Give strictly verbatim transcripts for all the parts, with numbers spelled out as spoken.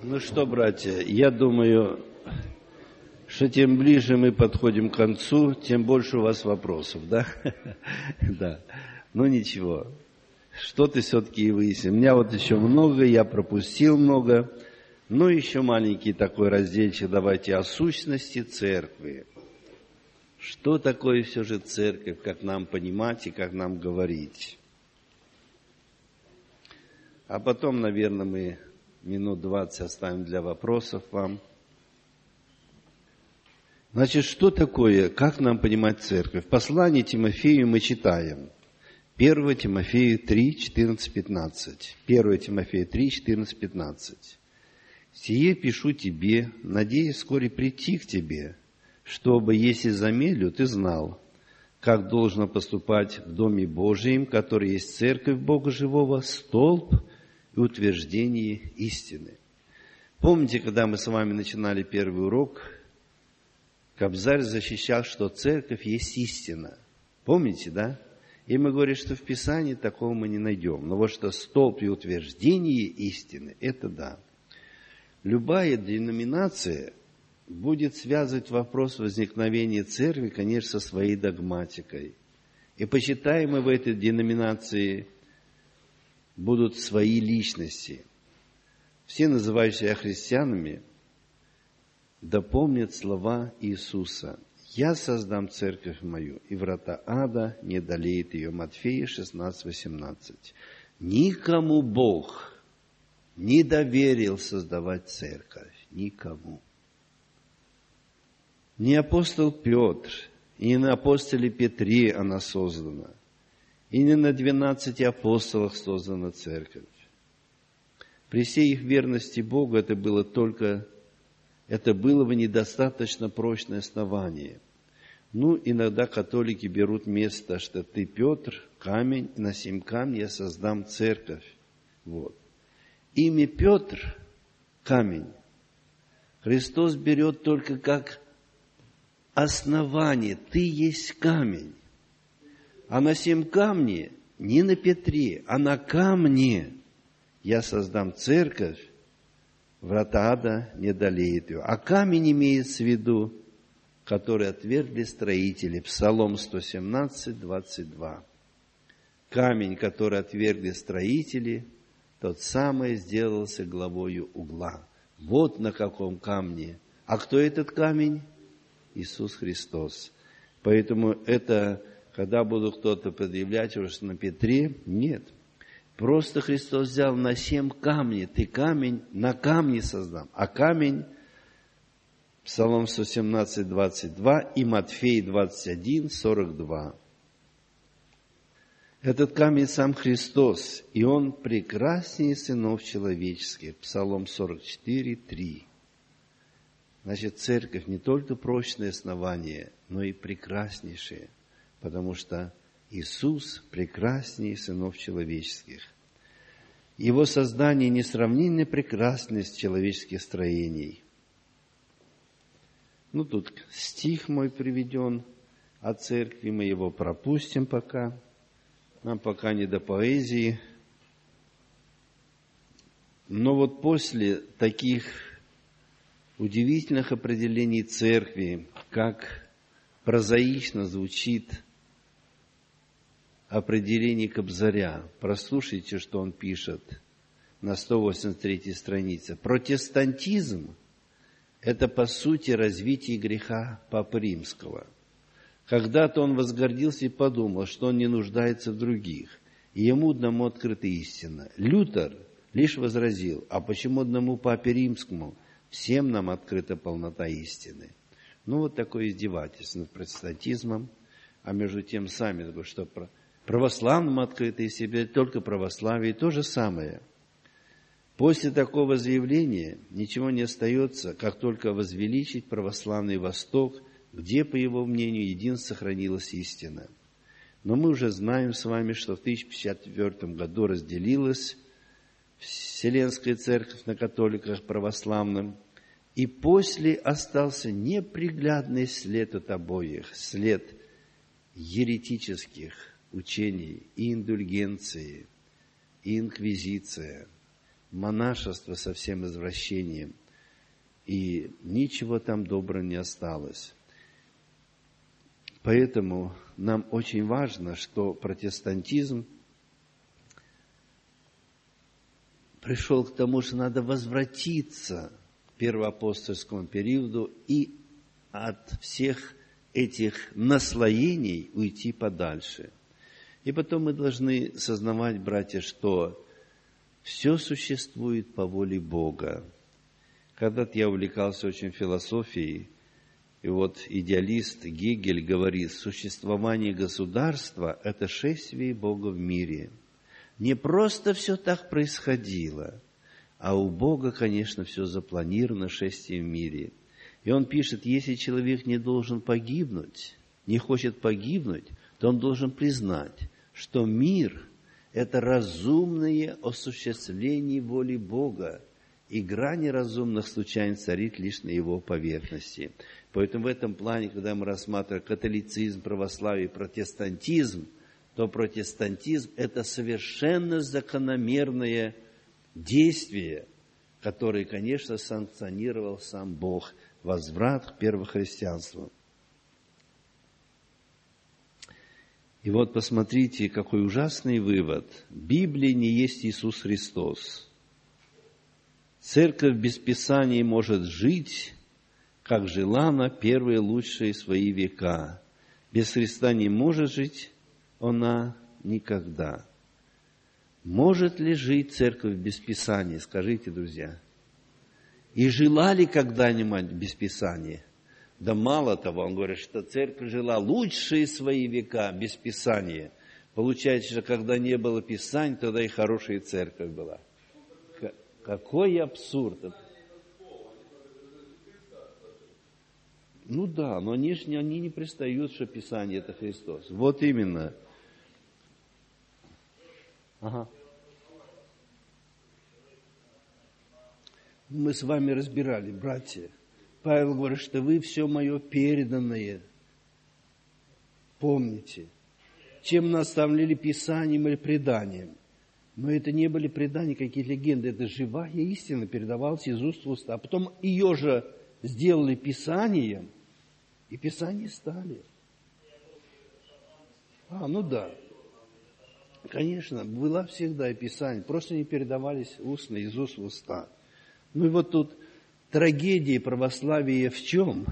Ну что, братья, я думаю, что тем ближе мы подходим к концу, тем больше у вас вопросов, да? Да. Ну ничего, что-то все-таки и выясним. У меня вот еще много, я пропустил много. Ну еще маленький такой разделчик, давайте о сущности церкви. Что такое все же церковь, как нам понимать и как нам говорить? А потом, наверное, мы минут двадцать оставим для вопросов вам. Значит, что такое, как нам понимать церковь? В послании Тимофею мы читаем. первое Тимофею три, четырнадцать, пятнадцать. первое Тимофею три, четырнадцать, пятнадцать. «Сие пишу тебе, надеясь вскоре прийти к тебе, чтобы, если замедлю, ты знал, как должно поступать в Доме Божием, который есть церковь Бога Живого, столб и утверждение истины». Помните, когда мы с вами начинали первый урок, Кобзарь защищал, что церковь есть истина. Помните, да? И мы говорим, что в Писании такого мы не найдем. Но вот что столб и утверждение истины, это да. Любая деноминация будет связывать вопрос возникновения церкви, конечно, со своей догматикой. И почитаемые в этой деноминации будут свои личности. Все, называющие себя христианами, да помнят слова Иисуса: «Я создам церковь мою, и врата ада не одолеют ее». Матфея шестнадцать, восемнадцать. Никому Бог не доверил создавать церковь. Никому. Не апостол Петр, и не на апостоле Петре она создана, и не на двенадцати апостолах создана церковь. При всей их верности Богу это было только, это было бы недостаточно прочное основание. Ну, иногда католики берут место, что ты, Петр, камень, и на сем камне я создам церковь. Вот. Имя Петр, камень, Христос берет только как основание. Ты есть камень. А на сем камне, не на Петре, а на камне я создам церковь, врата ада не одолеют ее. А камень имеется в виду, который отвергли строители. Псалом сто семнадцать, двадцать два. Камень, который отвергли строители, тот самый сделался главою угла. Вот на каком камне. А кто этот камень? Иисус Христос. Поэтому это, когда будут кто-то предъявлять, что на Петре, нет. Просто Христос взял на семь камней. Ты камень, на камне создам. А камень, Псалом сто семнадцать, двадцать два и Матфей двадцать один, сорок два. Этот камень сам Христос, и Он прекраснее сынов человеческих. Псалом сорок четыре, три. Значит, церковь не только прочное основание, но и прекраснейшее, потому что Иисус прекраснее сынов человеческих. Его создание несравненно прекрасность человеческих строений. Ну, тут стих мой приведен о церкви, мы его пропустим пока. Нам пока не до поэзии. Но вот после таких удивительных определений церкви, как прозаично звучит определение Кобзаря. Прослушайте, что он пишет на сто восемьдесят третьей странице. Протестантизм – это, по сути, развитие греха Папы Римского. Когда-то он возгордился и подумал, что он не нуждается в других, и ему одному открыта истина. Лютер лишь возразил: а почему одному Папе Римскому? Всем нам открыта полнота истины. Ну, вот такое издевательство над протестантизмом, а между тем сами, что православным открыто из себя только православие, то же самое. После такого заявления ничего не остается, как только возвеличить православный Восток, где, по его мнению, едино сохранилась истина. Но мы уже знаем с вами, что в тысяча пятьдесят четвёртом году разделилась Вселенская Церковь на католиках православным, и после остался неприглядный след от обоих, след еретических учений и индульгенции, и инквизиция. монашество со всем извращением. И ничего там доброго не осталось. Поэтому нам очень важно, что протестантизм пришел к тому, что надо возвратиться к первоапостольскому периоду и от всех этих наслоений уйти подальше. И потом мы должны сознавать, братья, что все существует по воле Бога. Когда-то я увлекался очень философией, и вот идеалист Гегель говорит, существование государства – это шествие Бога в мире. Не просто все так происходило, а у Бога, конечно, все запланировано шествие в мире. И он пишет, если человек не должен погибнуть, не хочет погибнуть, то он должен признать, что мир – это разумное осуществление воли Бога, и грани разумных случайно царит лишь на его поверхности. Поэтому в этом плане, когда мы рассматриваем католицизм, православие, протестантизм, то протестантизм – это совершенно закономерное действие, которое, конечно, санкционировал сам Бог, возврат к первохристианству. И вот посмотрите, какой ужасный вывод. Библия не есть Иисус Христос. Церковь без Писания может жить, как жила она первые лучшие свои века. Без Христа не может жить она никогда. Может ли жить церковь без Писания? Скажите, друзья. И жила ли когда-нибудь без Писания? Да мало того, он говорит, что церковь жила лучшие свои века без Писания. Получается, что когда не было Писания, тогда и хорошая церковь была. Какой абсурд! Ну да, но они, они не пристают, что Писание – это Христос. Вот именно. Ага. Мы с вами разбирали, братья. Павел говорит, что вы все мое переданное помните, чем наставляли Писанием или преданием. Но это не были предания, какие-то легенды, это живая истина передавалась из уст в уста. А потом ее же сделали Писанием, и Писания стали. А, ну да. Конечно, была всегда и Писание, просто не передавались устно, из уст в уста. Ну и вот тут трагедия православия в чем?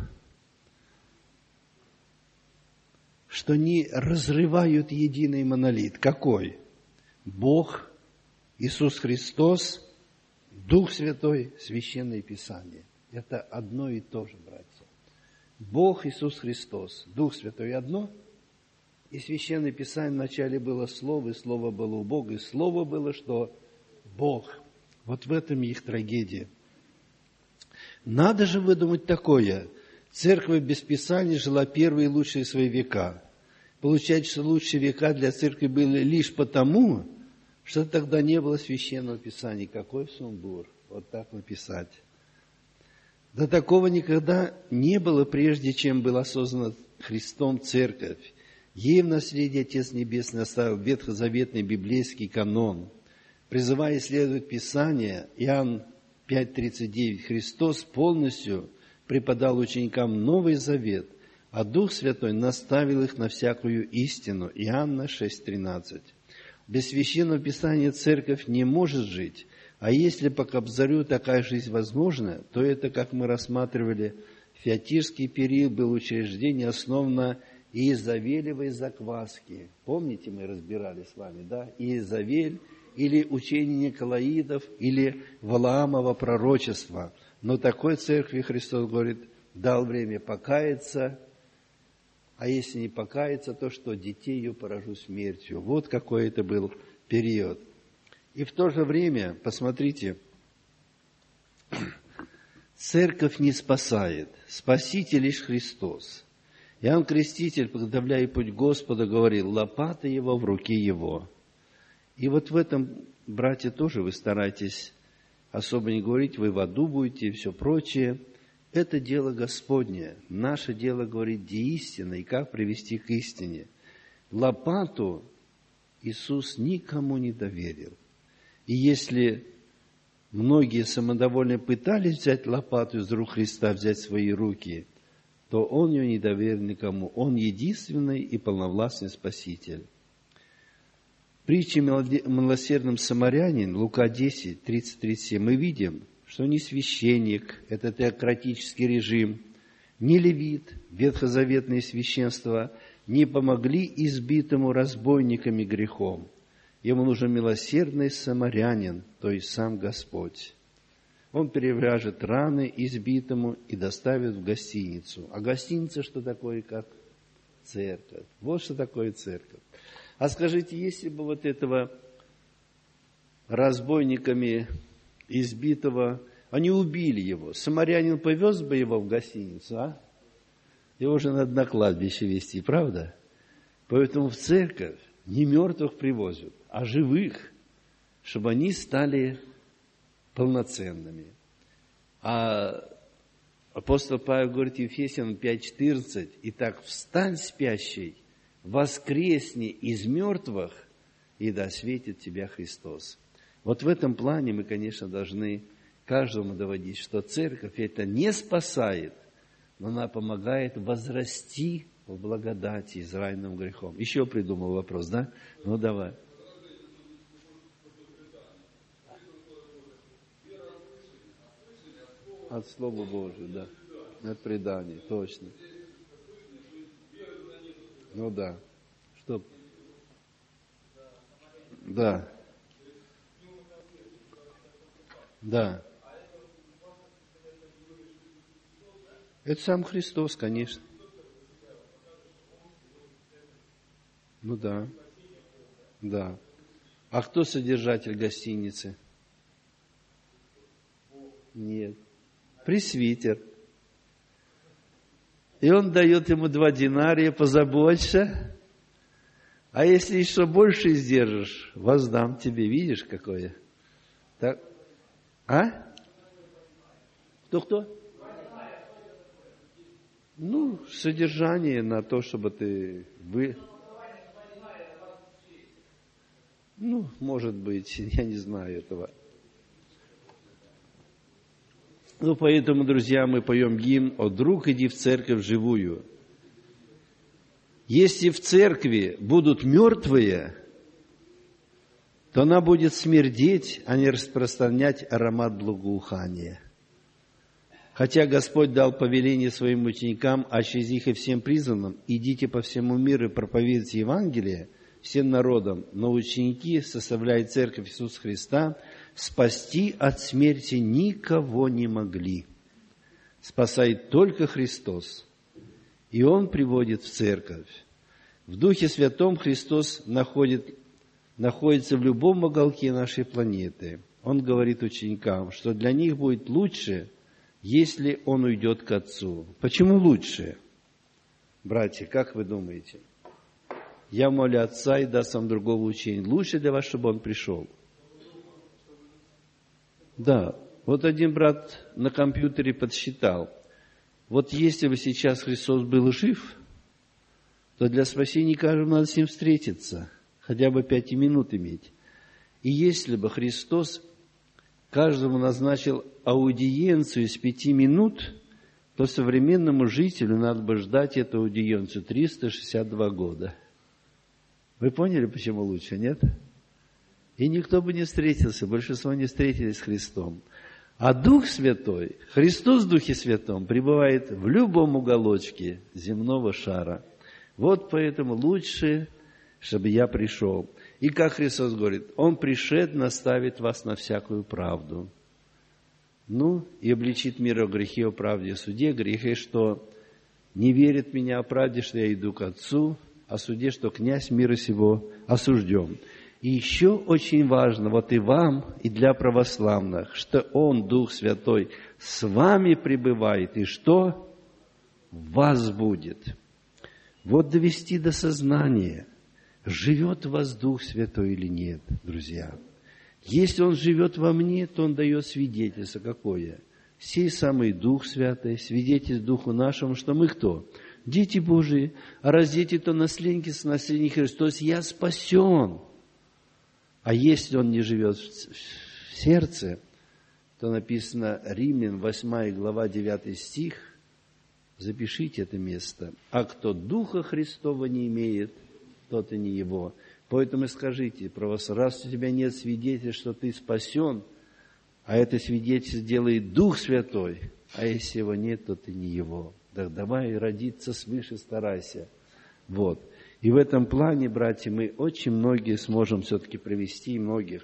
Что они разрывают единый монолит. Какой? Бог, Иисус Христос, Дух Святой, Священное Писание. Это одно и то же, братья. Бог, Иисус Христос, Дух Святой одно, и Священное Писание вначале было Слово, и Слово было у Бога, и Слово было, что Бог. Вот в этом их трагедия. Надо же выдумать такое. Церковь без Писания жила первые лучшие свои века. Получается, что лучшие века для церкви были лишь потому, что тогда не было Священного Писания. Какой сумбур. Вот так написать. Да такого никогда не было, прежде чем была создана Христом церковь. Ей в наследие Отец Небесный оставил ветхозаветный библейский канон. Призывая исследовать Писание, Иоанн пять тридцать девять, Христос полностью преподал ученикам Новый Завет, а Дух Святой наставил их на всякую истину. Иоанна шесть тринадцать. Без Священного Писания церковь не может жить, а если по Кобзарю такая жизнь возможна, то это, как мы рассматривали, в фиатирский период было учреждение, основано Иезавелевой закваски. Помните, мы разбирали с вами, да? Иезавель или учение Николаидов, или Валаамово пророчество. Но такой церкви Христос говорит, дал время покаяться, а если не покаяться, то что? Детей ее поражу смертью. Вот какой это был период. И в то же время, посмотрите, церковь не спасает, спаситель лишь Христос. Иоанн Креститель, подготовляя путь Господа, говорил, лопата его в руке его. И вот в этом, братья, тоже вы старайтесь особо не говорить, вы в аду будете и все прочее. Это дело Господне. Наше дело говорить, где истина и как привести к истине. Лопату Иисус никому не доверил. И если многие самодовольно пытались взять лопату из рук Христа, взять в свои руки, то Он ее не доверил никому. Он единственный и полновластный Спаситель. В притче «Милосердном самарянин», Лука десять, тридцать тридцать семь, мы видим, что ни священник, это теократический режим, ни левит, ветхозаветное священство, не помогли избитому разбойниками грехом. Ему нужен милосердный самарянин, то есть сам Господь. Он перевяжет раны избитому и доставит в гостиницу. А гостиница что такое, как церковь? Вот что такое церковь. А скажите, если бы вот этого разбойниками избитого, они убили его, самарянин повез бы его в гостиницу, а? Его же надо на кладбище везти, правда? Поэтому в церковь не мертвых привозят, а живых, чтобы они стали полноценными. А апостол Павел говорит Ефесянам пять четырнадцать: «Итак, встань, спящий, воскресни из мертвых, и да светит тебя Христос». Вот в этом плане мы, конечно, должны каждому доводить, что церковь это не спасает, но она помогает возрасти в благодати израильным грехом. Еще придумал вопрос, да? Ну, давай. От Слова Божия, да. От предания, точно. Ну да. Что? Да. Да. Это сам Христос, конечно. Ну да. Да. А кто содержатель гостиницы? Нет. Пресвитер. И он дает ему два динария, позаботься. А если еще больше издержишь, воздам тебе. Видишь, какое? Так. А? Кто-кто? Ну, содержание на то, чтобы ты... Вы... Ну, может быть, я не знаю этого. Ну, поэтому, друзья, мы поем гимн «О, друг, иди в церковь живую». Если в церкви будут мертвые, то она будет смердеть, а не распространять аромат благоухания. Хотя Господь дал повеление своим ученикам, а через них и всем призванным: идите по всему миру и проповедуйте Евангелие всем народам, но ученики, составляя церковь Иисуса Христа, спасти от смерти никого не могли. Спасает только Христос. И Он приводит в церковь. В Духе Святом Христос находит, находится в любом уголке нашей планеты. Он говорит ученикам, что для них будет лучше, если Он уйдет к Отцу. Почему лучше? Братья, как вы думаете? Я молю Отца и даст вам другого учения. Лучше для вас, чтобы Он пришел. Да, вот один брат на компьютере подсчитал. Вот если бы сейчас Христос был жив, то для спасения каждому надо с Ним встретиться, хотя бы пять минут иметь. И если бы Христос каждому назначил аудиенцию из пяти минут, то современному жителю надо бы ждать эту аудиенцию триста шестьдесят два года. Вы поняли, почему лучше, нет? И никто бы не встретился, большинство не встретились с Христом. А Дух Святой, Христос в Духе Святом, пребывает в любом уголочке земного шара. Вот поэтому лучше, чтобы я пришел. И как Христос говорит, Он пришед наставит вас на всякую правду. Ну, и обличит мир о грехе, о правде, о суде, грехе, что не верит меня о правде, что я иду к Отцу, о суде, что князь мира сего осужден. И еще очень важно, вот и вам, и для православных, что Он, Дух Святой, с вами пребывает, и что в вас будет. Вот довести до сознания, живет в вас Дух Святой или нет, друзья. Если Он живет во мне, то Он дает свидетельство какое? Сей самый Дух Святой, свидетель Духу нашему, что мы кто? Дети Божии, а раз дети, то наследники с наследником Христос, я спасен. А если Он не живет в сердце, то написано Римлян, восьмая глава, девятый стих. Запишите это место. «А кто Духа Христова не имеет, тот и не его». Поэтому скажите, раз у тебя нет свидетельства, что ты спасен, а это свидетельство делает Дух Святой, а если его нет, то ты не его. Так давай родиться свыше, старайся. Вот. И в этом плане, братья, мы очень многие сможем все-таки провести, многих.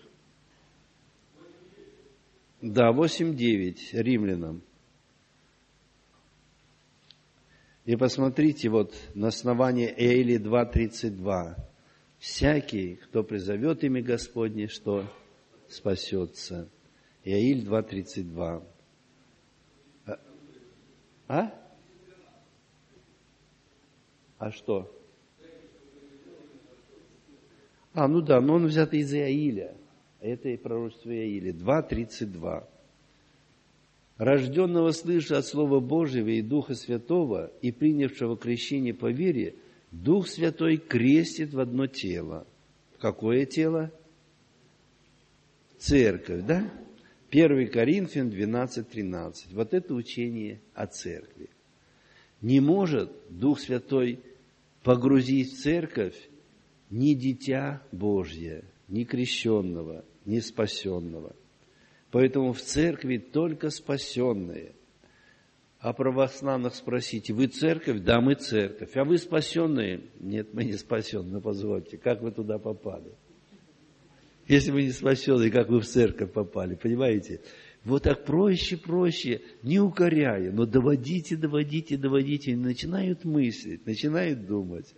Да, восемь девять Римлянам. И посмотрите, вот на основании Иаиля два тридцать два. Всякий, кто призовет имя Господне, что спасется. Иаиль два тридцать два. А? А? А что? А, ну да, но он взят из Иаиля. Это и пророчество Иаиля. два тридцать два. Рожденного слыша от Слова Божьего и Духа Святого, и принявшего крещение по вере, Дух Святой крестит в одно тело. Какое тело? Церковь, да? первое Коринфянам двенадцать тринадцать. Вот это учение о церкви. Не может Дух Святой погрузить в церковь ни дитя Божье, ни крещенного, ни спасенного. Поэтому в церкви только спасенные. А православных спросите, вы церковь? Да, мы церковь. А вы спасенные? Нет, мы не спасенные, позвольте. Как вы туда попали? Если вы не спасенные, как вы в церковь попали? Понимаете? Вот так проще, проще, не укоряя, но доводите, доводите, доводите. И начинают мыслить, начинают думать.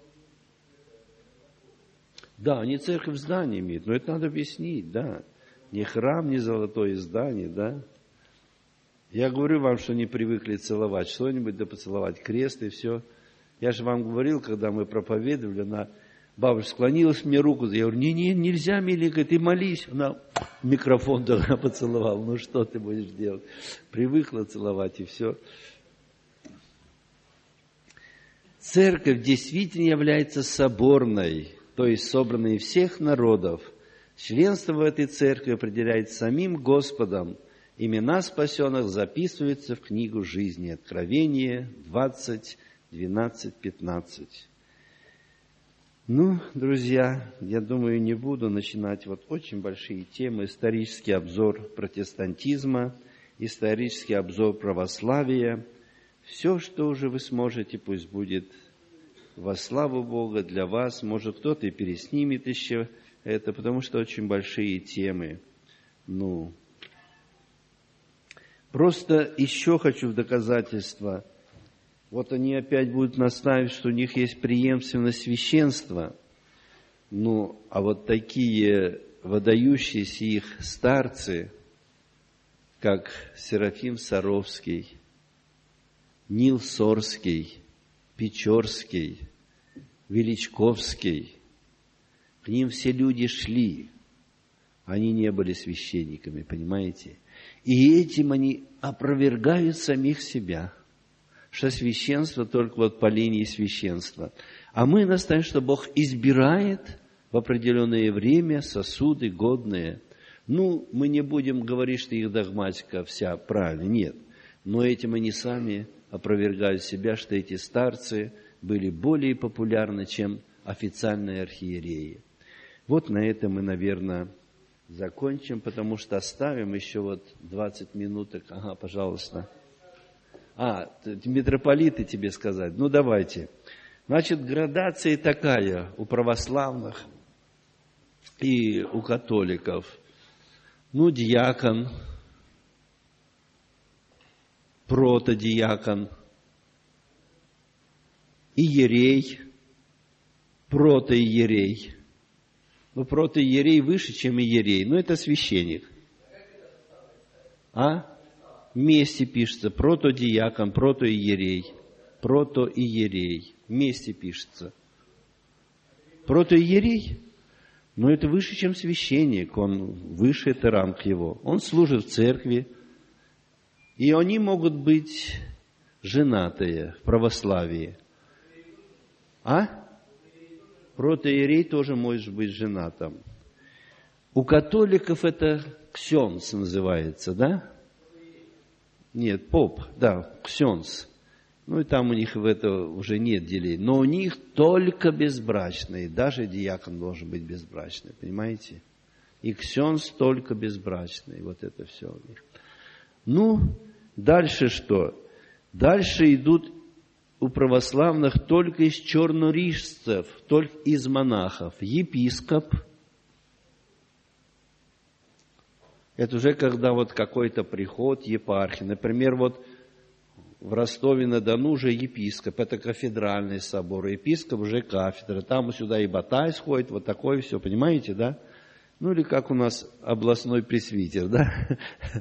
Да, они церковь здание имеют, но это надо объяснить, да. Не храм, не золотое здание, да. Я говорю вам, что не привыкли целовать что-нибудь, да поцеловать крест и все. Я же вам говорил, когда мы проповедовали, она, бабушка склонилась мне руку, я говорю, не-не, нельзя, миленькая, ты молись. Она микрофон тогда поцеловала, ну что ты будешь делать? Привыкла целовать и все. Церковь действительно является соборной, то есть собранной из всех народов. Членство в этой церкви определяется самим Господом. Имена спасенных записываются в книгу жизни. Откровение двадцать, двенадцать, пятнадцать. Ну, друзья, я думаю, не буду начинать вот очень большие темы. Исторический обзор протестантизма, исторический обзор православия. Все, что уже вы сможете, пусть будет во славу Бога для вас. Может, кто-то и переснимет еще это, потому что очень большие темы. Ну, просто еще хочу в доказательство. Вот они опять будут настаивать, что у них есть преемственность священства. Ну, а вот такие выдающиеся их старцы, как Серафим Саровский, Нил Сорский, Печорский, Величковский, к ним все люди шли. Они не были священниками, понимаете? И этим они опровергают самих себя, что священство только вот по линии священства. А мы настаиваем, что Бог избирает в определенное время сосуды годные. Ну, мы не будем говорить, что их догматика вся правильная, нет. Но этим они сами опровергают себя, что эти старцы были более популярны, чем официальные архиереи. Вот на этом мы, наверное, закончим, потому что оставим еще вот двадцать минуток. Ага, пожалуйста. А, митрополиты тебе сказать. Ну, давайте. Значит, градация такая у православных и у католиков. Ну, диакон, протодиакон, иерей, протоиерей. Ну, протоиерей выше, чем иерей. Ну, это священник. А? Вместе пишется. Протодиакон, протоиерей. Протоиерей. Вместе пишется. Протоиерей? Но это выше, чем священник. Он выше, это ранг его. Он служит в церкви. И они могут быть женатые в православии. А? Протоиерей тоже может быть женатым. У католиков это ксенс называется, да? Нет, поп, да, ксенс. Ну и там у них в это уже нет деления. Но у них только безбрачные. Даже диакон должен быть безбрачный, понимаете? И ксенс только безбрачный. Вот это все у них. Ну, дальше что? Дальше идут у православных только из чернорижцев, только из монахов. Епископ. Это уже когда вот какой-то приход епархии. Например, вот в Ростове-на-Дону уже епископ, это кафедральный собор, епископ уже кафедра, там сюда и Батай сходит, вот такое все, понимаете, да? Ну или как у нас областной пресвитер, да?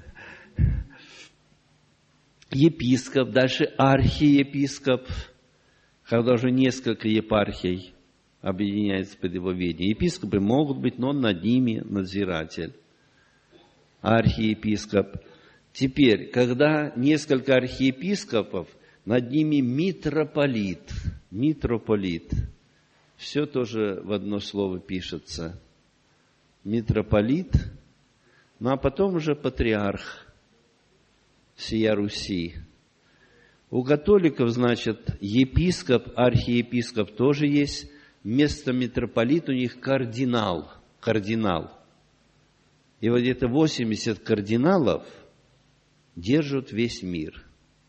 Епископ, дальше архиепископ, когда уже несколько епархий объединяется под его ведение. Епископы могут быть, но над ними надзиратель, архиепископ. Теперь, когда несколько архиепископов, над ними митрополит. Митрополит. Все тоже в одно слово пишется. Митрополит. Ну, а потом уже патриарх всея Руси. У католиков, значит, епископ, архиепископ тоже есть. Вместо митрополита у них кардинал. Кардинал. И вот где-то восемьдесят кардиналов держат весь мир.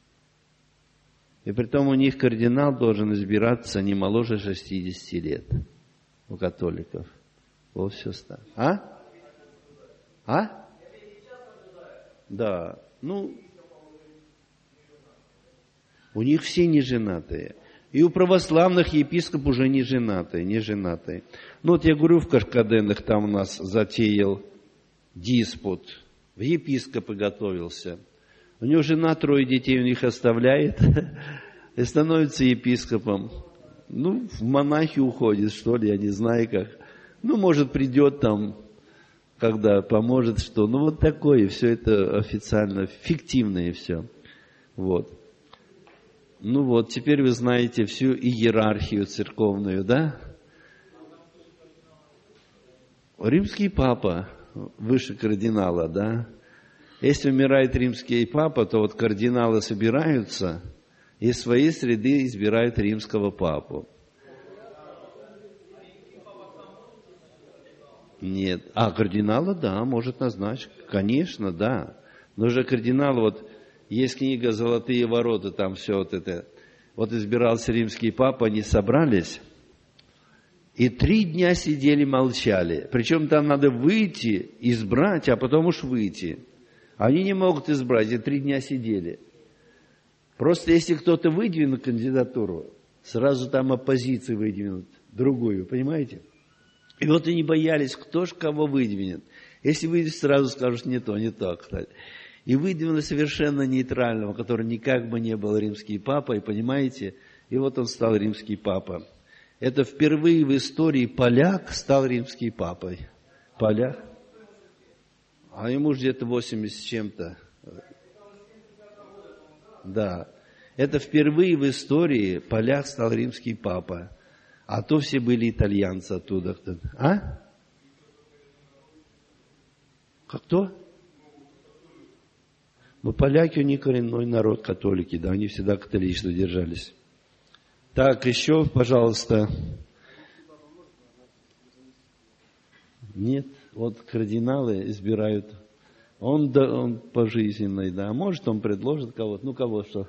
И притом у них кардинал должен избираться не моложе шестидесяти лет. У католиков. Вот все стало. А? А? Да. Ну, у них все неженатые. И у православных епископ уже не женатый, не женатый. Ну вот я говорю, в Каркаденах там у нас затеял диспут. В епископы готовился. У него жена трое детей у них оставляет и становится епископом. Ну, в монахи уходит, что ли, я не знаю как. Ну, может, придет там, когда поможет, что. Ну, вот такое, все это официально, фиктивное все. Вот. Ну вот, теперь вы знаете всю иерархию церковную, да? Римский папа выше кардинала, да? Если умирает римский папа, то вот кардиналы собираются и из своей среды избирают римского папу. Нет. А кардинала, да, может назначить. Конечно, да. Но же кардинал, вот есть книга «Золотые ворота», там все вот это. Вот избирался римский папа, они собрались и три дня сидели, молчали. Причем там надо выйти, избрать, а потом уж выйти. Они не могут избрать, и три дня сидели. Просто если кто-то выдвинет кандидатуру, сразу там оппозиции выдвинут другую, понимаете? И вот они боялись, кто ж кого выдвинет. Если выйдет, сразу скажут не то, не то, кстати. И выдвинули совершенно нейтрального, который никак бы не был римский папа, и понимаете, и вот он стал римский папа. Это впервые в истории поляк стал римский папой. Поляк. А ему же где-то восемьдесят с чем-то. Да. Это впервые в истории поляк стал римский папа. А то все были итальянцы оттуда. А? Как кто? Ну, поляки, у них коренной народ, католики, да, они всегда католично держались. Так, еще, пожалуйста. Нет, вот кардиналы избирают. Он, да, он пожизненный, да. Может, он предложит кого-то. Ну, кого что?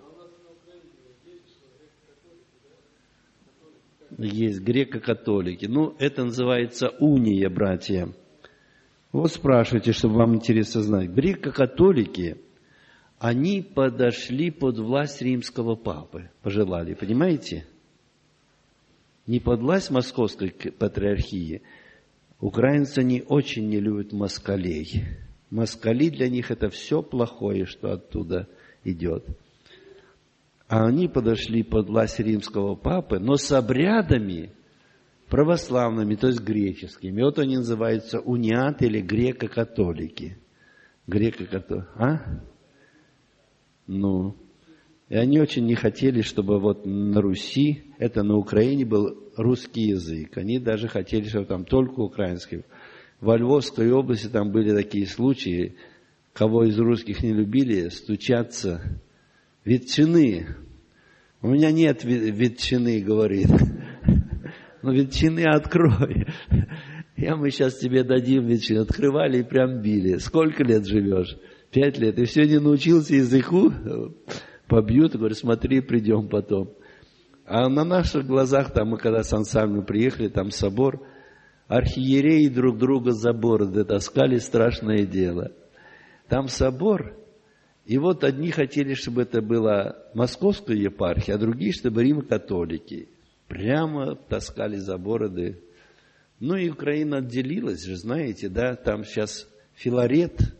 Есть греко-католики. Ну, это называется уния, братья. Вот спрашивайте, чтобы вам интересно знать. Греко-католики, они подошли под власть римского папы. Пожелали, понимаете? Не под власть московской патриархии. Украинцы, они очень не любят москалей. Москали для них это все плохое, что оттуда идет. А они подошли под власть римского папы, но с обрядами православными, то есть греческими. Вот они называются униаты или греко-католики. Греко-католики. А? Ну, и они очень не хотели, чтобы вот на Руси, это на Украине был русский язык. Они даже хотели, чтобы там только украинский. во Львовской области там были такие случаи, кого из русских не любили, стучаться. Ветчины. У меня нет ветчины, говорит. Ну, ветчины открой. Я мы сейчас тебе дадим ветчину. Открывали и прям били. Сколько лет живешь? Пять лет. И все не научился языку? Побьют, говорят, смотри, придем потом. А на наших глазах, там мы когда с ансамблем приехали, там собор, архиереи друг друга за бороды таскали, страшное дело. Там собор, и вот одни хотели, чтобы это была московская епархия, а другие, чтобы римо-католики. Прямо таскали за бороды. Ну и Украина отделилась же, знаете, да, там сейчас Филарет,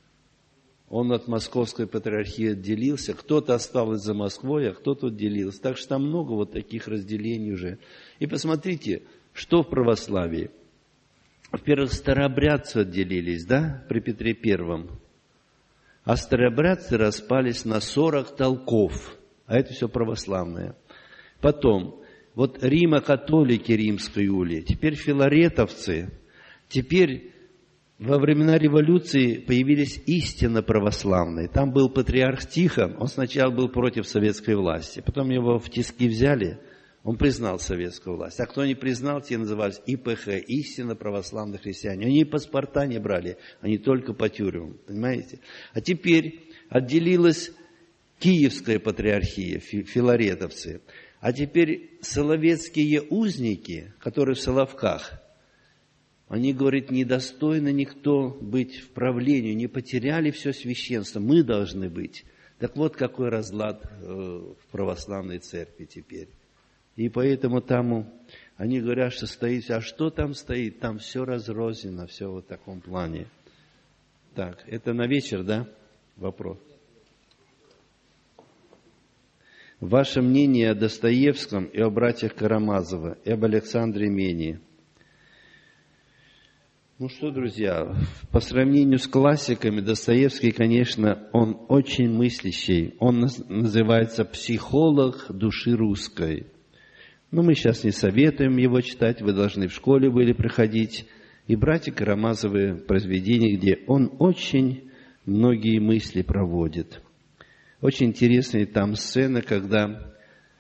он от московской патриархии отделился, кто-то остался за Москвой, а кто-то отделился. Так что там много вот таких разделений уже. И посмотрите, что в православии. Во-первых, старообрядцы отделились, да, при Петре Первом. А старообрядцы распались на сорок толков, а это все православное. Потом, вот римо-католики римской ули, теперь филаретовцы, теперь во времена революции появились истинно православные. Там был патриарх Тихон, он сначала был против советской власти, потом его в тиски взяли, он признал советскую власть. А кто не признал, те назывались И П Х, истинно православные христиане. Они и паспорта не брали, они только по тюрьмам, понимаете? А теперь отделилась Киевская патриархия, филаретовцы. А теперь соловецкие узники, которые в Соловках, они говорят, недостойно никто быть в правлении, не потеряли все священство, мы должны быть. Так вот, какой разлад в православной церкви теперь. И поэтому там они говорят, что стоит, а что там стоит? Там все разрознено, все вот в таком плане. Так, это на вечер, да? Вопрос. Ваше мнение о Достоевском и о братьях Карамазовых, и об Александре Мении. Ну что, друзья, по сравнению с классиками, Достоевский, конечно, он очень мыслящий. Он называется «Психолог души русской». Но мы сейчас не советуем его читать, вы должны в школе были приходить. И братья Карамазовы произведения, где он очень многие мысли проводит. Очень интересная там сцена, когда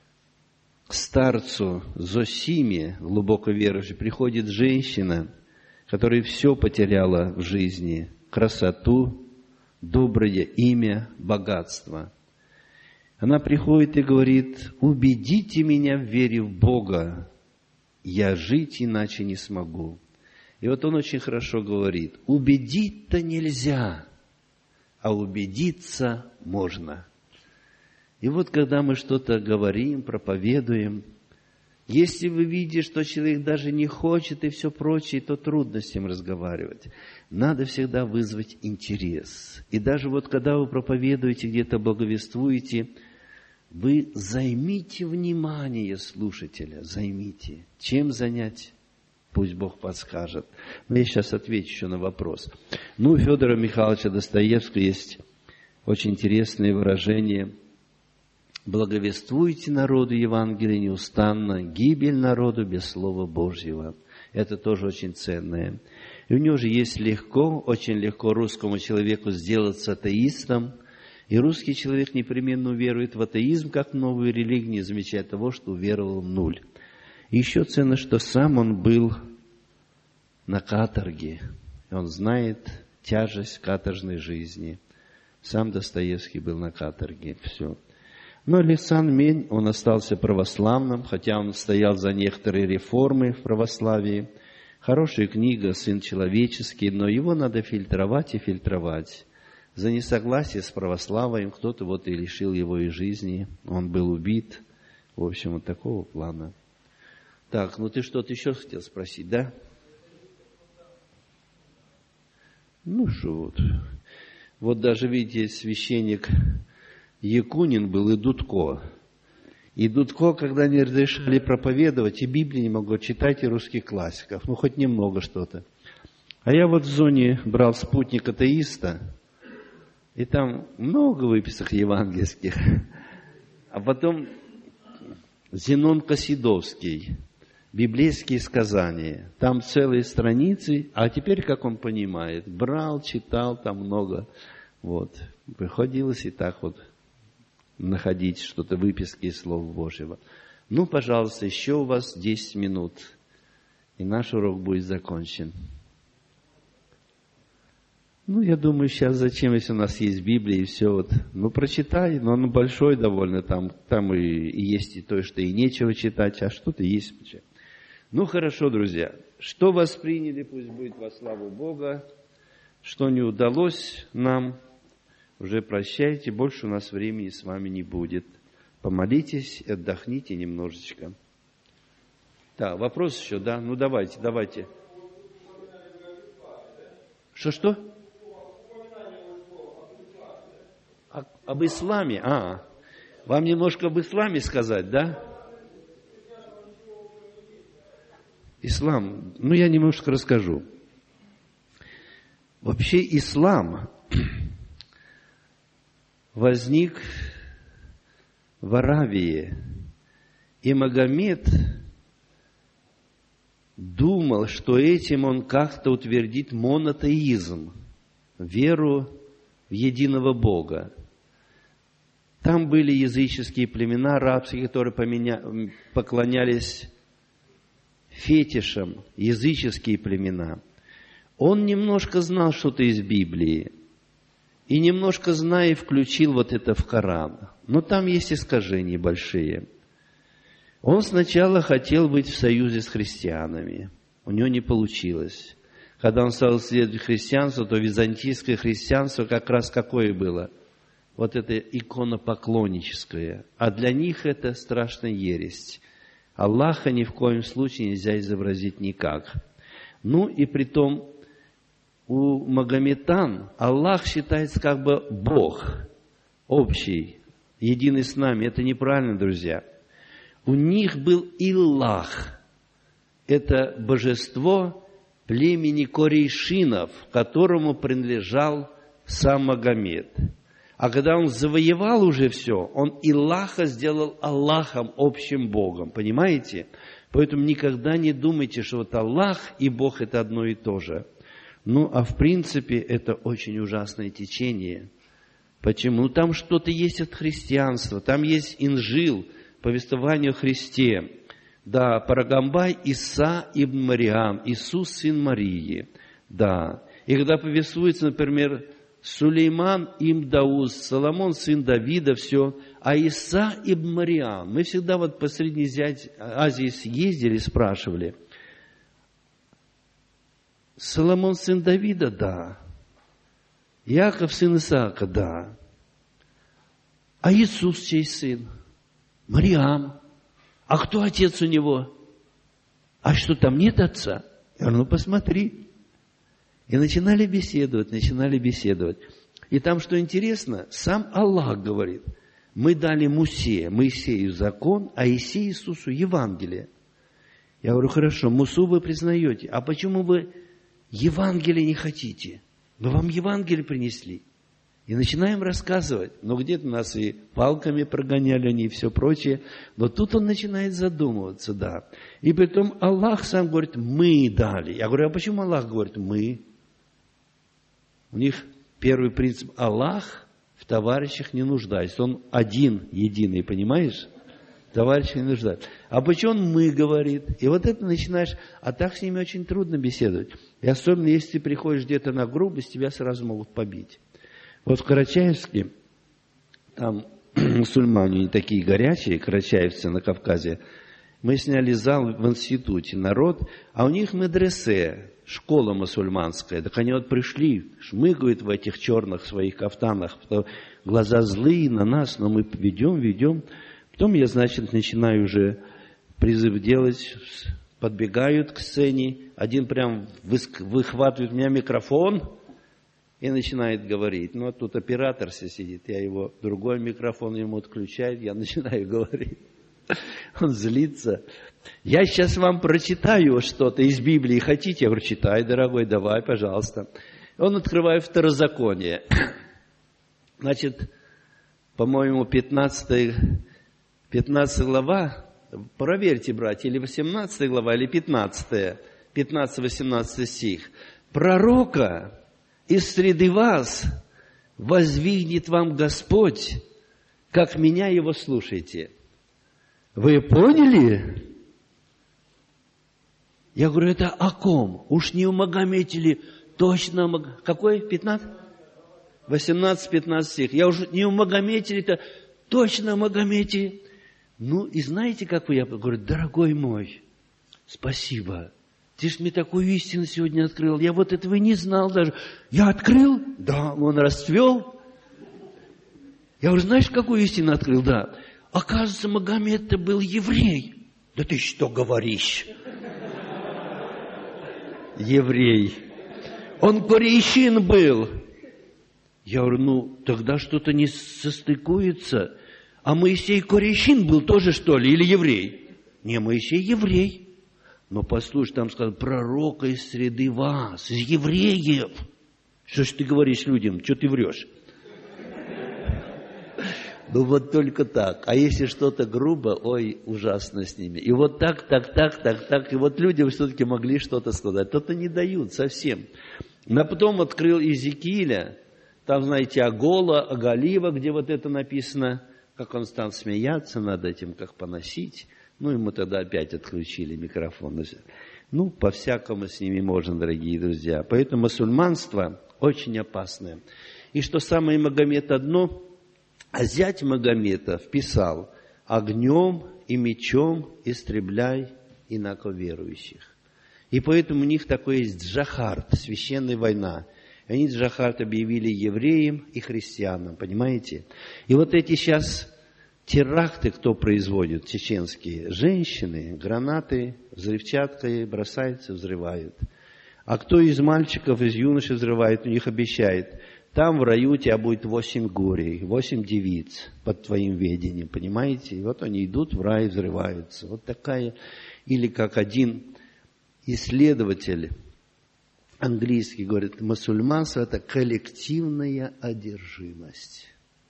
к старцу Зосиме, глубоко верующей, приходит женщина, которая все потеряла в жизни. Красоту, доброе имя, богатство. Она приходит и говорит, убедите меня в вере в Бога, я жить иначе не смогу. И вот он очень хорошо говорит, убедить-то нельзя, а убедиться можно. И вот когда мы что-то говорим, проповедуем, если вы видите, что человек даже не хочет и все прочее, то трудно с ним разговаривать. Надо всегда вызвать интерес. И даже вот когда вы проповедуете, где-то благовествуете, вы займите внимание слушателя, займите. Чем занять? Пусть Бог подскажет. Но я сейчас отвечу еще на вопрос. Ну, у Федора Михайловича Достоевского есть очень интересное выражение. «Благовествуйте народу Евангелие неустанно, гибель народу без Слова Божьего». Это тоже очень ценное. И у него же есть легко, очень легко русскому человеку сделаться атеистом. И русский человек непременно уверует в атеизм, как в новую религию, не замечая того, что уверовал в нуль. И еще ценно, что сам он был на каторге. И он знает тяжесть каторжной жизни. Сам Достоевский был на каторге. Все. Но Александр Мень, он остался православным, хотя он стоял за некоторые реформы в православии. Хорошая книга «Сын человеческий», но его надо фильтровать и фильтровать. За несогласие с православием кто-то вот и лишил его и жизни. Он был убит. В общем, вот такого плана. Так, ну ты что-то еще хотел спросить, да? Ну что вот. Вот даже, видите, священник Якунин был и Дудко. И Дудко, когда не разрешали проповедовать, и Библию не могу читать, и русских классиков. Ну, хоть немного что-то. А я вот в зоне брал спутник атеиста, и там много выписок евангельских. А потом Зенон Косидовский. библейские сказания. Там целые страницы, а теперь, как он понимает, брал, читал там много. Вот. Приходилось и так вот находить что-то, выписки из Слова Божьего. Ну, пожалуйста, еще у вас десять минут, и наш урок будет закончен. Ну, я думаю, сейчас зачем, если у нас есть Библия и все вот. Ну, прочитай, но он большой довольно, там, там и, и есть и то, что и нечего читать, а что-то есть. Ну, хорошо, друзья. Что восприняли, пусть будет во славу Бога. Что не удалось нам, уже прощайте, больше у нас времени с вами не будет. Помолитесь, отдохните немножечко. Да, вопрос еще, да? Ну, давайте, давайте. Что-что? О, об исламе? А, вам немножко об исламе сказать, да? Ислам, ну, я немножко расскажу. Вообще ислам возник в Аравии, и Магомед думал, что этим он как-то утвердит монотеизм, веру в единого Бога. Там были языческие племена арабские, которые поменя... поклонялись фетишам, языческие племена. Он немножко знал что-то из Библии, и немножко зная, включил вот это в Коран. Но там есть искажения большие. Он сначала хотел быть в союзе с христианами. У него не получилось. Когда он стал следовать христианству, то византийское христианство как раз какое было? Вот это иконопоклонническое. А для них это страшная ересь. Аллаха ни в коем случае нельзя изобразить никак. Ну и притом у магометан Аллах считается как бы Бог общий, единый с нами. Это неправильно, друзья. У них был Иллах. Это божество племени Корейшинов, которому принадлежал сам Магомед. А когда он завоевал уже все, он Иллаха сделал Аллахом, общим Богом. Понимаете? Поэтому никогда не думайте, что вот Аллах и Бог это одно и то же. Ну, а в принципе, это очень ужасное течение. Почему? Ну, там что-то есть от христианства, там есть Инжил, повествование о Христе. Да, Парагамбай Иса ибн Мариам, Иисус, сын Марии. Да. И когда повествуется, например, Сулейман ибн Дауд, Соломон, сын Давида, все. А Иса ибн Мариам. Мы всегда вот по Средней Азии съездили, спрашивали. Соломон, сын Давида, да. Иаков, сын Исаака, да. А Иисус, чей сын? Мариам. А кто отец у него? А что, там нет отца? Я говорю, ну посмотри. И начинали беседовать, начинали беседовать. И там, что интересно, сам Аллах говорит, мы дали Мусе, Моисею закон, а Иисею Иисусу Евангелие. Я говорю, хорошо, Мусу вы признаете, а почему вы Евангелие не хотите? Мы вам Евангелие принесли. И начинаем рассказывать. Но где-то нас и палками прогоняли они и все прочее. Но тут он начинает задумываться, да. И потом Аллах сам говорит, мы дали. Я говорю, а почему Аллах говорит, мы? У них первый принцип, Аллах в товарищах не нуждается. Он один, единый, понимаешь? Товарищи не нуждаются. А почему он мы говорит? И вот это начинаешь, а так с ними очень трудно беседовать. И особенно, если ты приходишь где-то на грубость, тебя сразу могут побить. Вот в Карачаевске, там мусульмане не такие горячие, карачаевцы на Кавказе, мы сняли зал в институте, народ, а у них медресе, школа мусульманская. Так они вот пришли, шмыгают в этих черных своих кафтанах, глаза злые на нас, но мы ведем, ведем. Потом я, значит, начинаю уже призыв делать, подбегают к сцене, один прям выхватывает у меня микрофон и начинает говорить. Ну, а тут оператор все сидит, я его, другой микрофон ему отключаю, я начинаю говорить. Он злится. Я сейчас вам прочитаю что-то из Библии, хотите? Я говорю, читай, дорогой, давай, пожалуйста. Он открывает Второзаконие. Значит, по-моему, пятнадцатая, пятнадцатая глава проверьте, братья, или восемнадцатая глава, или пятнадцатая, пятнадцатый-восемнадцатый стих. Пророка из среды вас воздвигнет вам Господь, как меня его слушайте. Вы поняли? Я говорю, это о ком? Уж не у Магомете ли? Точно, какой? пятнадцать? восемнадцать-пятнадцать стих. Я уже не у Магомете ли-то? Точно о Магомете. Ну, и знаете, какой я говорю, дорогой мой, спасибо. Ты ж мне такую истину сегодня открыл. Я вот этого и не знал даже. Я открыл? Да. Он расцвел. Я говорю, знаешь, какую истину открыл? Да. Оказывается, Магомед-то был еврей. Да ты что говоришь? Еврей. Он корейщин был. Я говорю, ну, тогда что-то не состыкуется. А Моисей корейщин был тоже, что ли, или еврей? Не, Моисей еврей. Но послушай, там сказано, пророка из среды вас, из евреев. Что ж ты говоришь людям, что ты врешь? Ну вот только так. А если что-то грубо, ой, ужасно с ними. И вот так, так, так, так, так. И вот людям все-таки могли что-то сказать. То-то не дают совсем. Но потом открыл Иезекииля. Там, знаете, Агола, Агалива, где вот это написано. Как он стал смеяться над этим, как поносить. Ну, ему тогда опять отключили микрофон. Ну, по-всякому с ними можно, дорогие друзья. Поэтому мусульманство очень опасное. И что самое, Магомед одно... А зять Магомета вписал: огнем и мечом истребляй инаковерующих. И поэтому у них такой есть джахард, священная война. И они джахард объявили евреям и христианам, понимаете? И вот эти сейчас теракты, кто производит, чеченские, женщины, гранаты, взрывчаткой бросаются, взрывают. А кто из мальчиков, из юношей взрывает, у них обещает: там в раю у тебя будет восемь гурий, восемь девиц под твоим ведением, понимаете? И вот они идут в рай, взрываются. Вот такая, или как один исследователь английский говорит, мусульманство – это коллективная одержимость.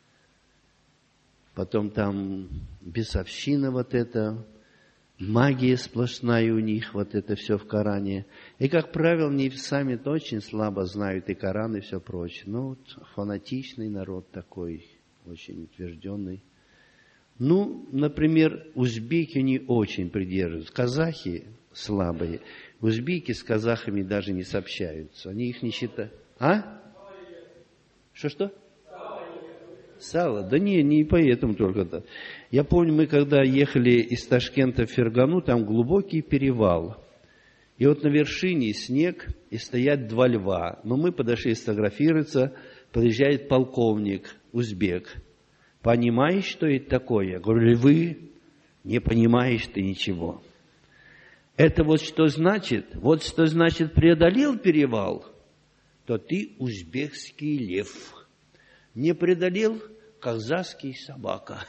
Потом там бесовщина вот это, магия сплошная у них, вот это все в Коране. И, как правило, они сами-то очень слабо знают и Коран, и все прочее. Ну, вот фанатичный народ такой, очень утвержденный. Ну, например, узбеки не очень придерживаются. Казахи слабые. Узбеки с казахами даже не сообщаются. Они их не считают. А? Что-что? Сало? Да не, не поэтому только-то. Я помню, мы когда ехали из Ташкента в Фергану, там глубокий перевал. И вот на вершине снег, и стоят два льва. Но мы подошли сфотографироваться, подъезжает полковник, узбек. Понимаешь, что это такое? Я говорю, львы? Не понимаешь ты ничего. Это вот что значит? Вот что значит преодолел перевал, то ты узбекский лев. Не преодолел казахский собака.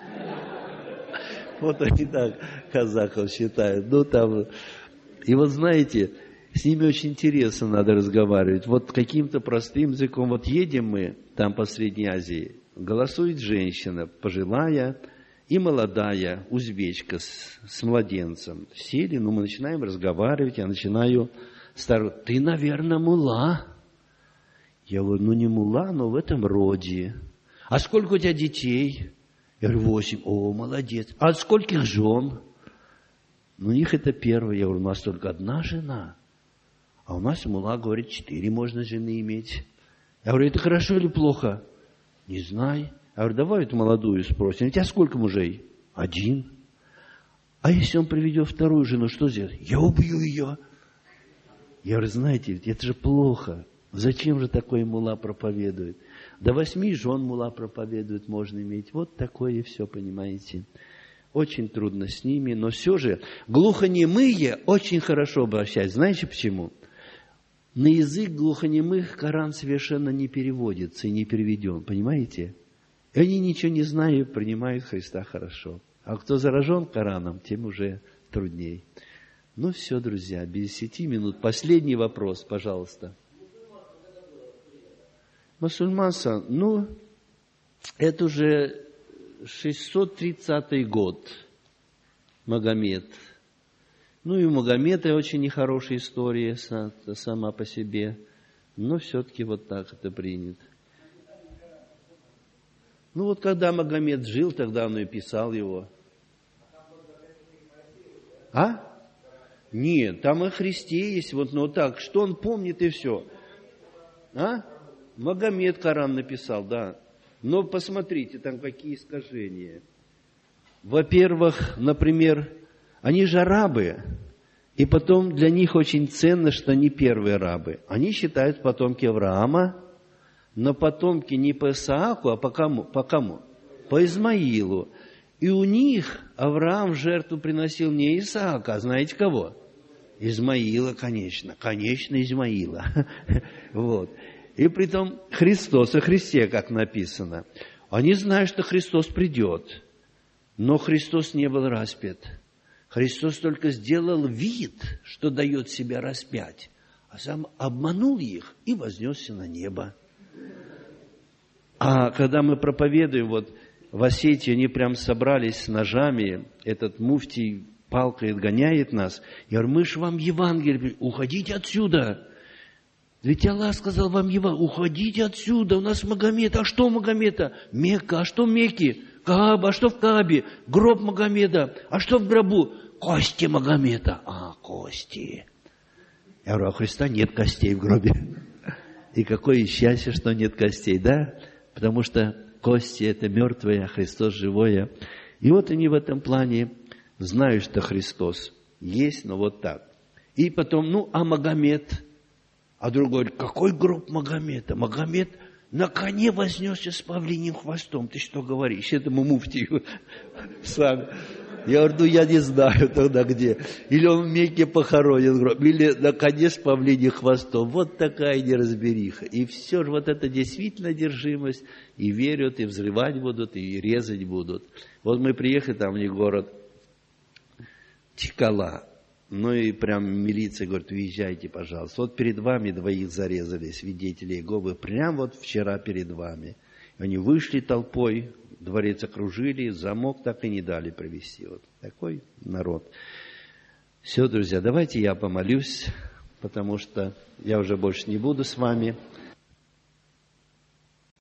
Вот они так казахов считают. Ну, там... И вот знаете, с ними очень интересно надо разговаривать. Вот каким-то простым языком. Вот едем мы там по Средней Азии, голосует женщина, пожилая и молодая узбечка с, с младенцем. Сели, ну мы начинаем разговаривать, я начинаю старую, ты, наверное, мулла. Я говорю, ну не мулла, но в этом роде. А сколько у тебя детей? Я говорю, восемь. О, молодец. А от скольких жен? Ну, у них это первое. Я говорю, у нас только одна жена. А у нас мулла говорит, четыре можно жены иметь. Я говорю, это хорошо или плохо? Не знаю. Я говорю, давай эту молодую спросим. У тебя сколько мужей? Один. А если он приведет вторую жену, что сделать? Я убью ее. Я говорю, знаете, это же плохо. Зачем же такой мулла проповедует? До восьми жен мулла проповедует, можно иметь. Вот такое все, понимаете. Очень трудно с ними, но все же глухонемые очень хорошо обращаются. Знаете почему? На язык глухонемых Коран совершенно не переводится и не переведен, понимаете? И они ничего не знают, принимают Христа хорошо. А кто заражен Кораном, тем уже трудней. Ну все, друзья, без десяти минут. Последний вопрос, пожалуйста. Мусульманство, ну, это уже шестьсот тридцатый год. Магомед. Ну и у Магомета очень нехорошая история сама по себе, но все-таки вот так это принято. Ну вот когда Магомед жил, тогда он и писал его. А? Нет, там о Христе есть, вот, ну так, что он помнит и все. А? Магомед Коран написал, да. Но посмотрите, там какие искажения. Во-первых, например, они же арабы, и потом для них очень ценно, что они первые арабы. Они считают потомки Авраама, но потомки не по Исааку, а по кому? По кому? По Измаилу. И у них Авраам в жертву приносил не Исаака, а знаете кого? Измаила, конечно. Конечно, Измаила. Вот. И притом Христос, о Христе, как написано. Они знают, что Христос придет. Но Христос не был распят. Христос только сделал вид, что дает себя распять, а сам обманул их и вознесся на небо. А когда мы проповедуем, вот в Осетии они прям собрались с ножами, этот муфтий палкой отгоняет нас. Я говорю, мы же вам Евангелие, уходите отсюда. Ведь Аллах сказал вам Евангелие, уходите отсюда, у нас Магомед. А что Магомеда? Мекка, а что Мекки? Кааба, а что в Каабе? Гроб Магомеда, а что в гробу? Кости Магомеда. А, кости. Я говорю, а у Христа нет костей в гробе. И какое счастье, что нет костей, да? Потому что кости это мертвые, а Христос живое. И вот они в этом плане знают, что Христос есть, но вот так. И потом, ну, а Магомед? А другой говорит, какой гроб Магомеда? Магомед на коне вознесся с павлиним хвостом. Ты что говоришь? Этому муфтию сам. Я говорю, ну я не знаю тогда где. Или он в Мекке похоронен гроб, или на коне с павлиним хвостом. Вот такая неразбериха. И все же вот это действительно одержимость. И верят, и взрывать будут, и резать будут. Вот мы приехали там в них город Чикала. Ну и прям милиция говорит, уезжайте, пожалуйста. Вот перед вами двоих зарезали, свидетелей Иеговы, прям вот вчера перед вами. Они вышли толпой, дворец окружили, замок так и не дали провести. Вот такой народ. Все, друзья, давайте я помолюсь, потому что я уже больше не буду с вами.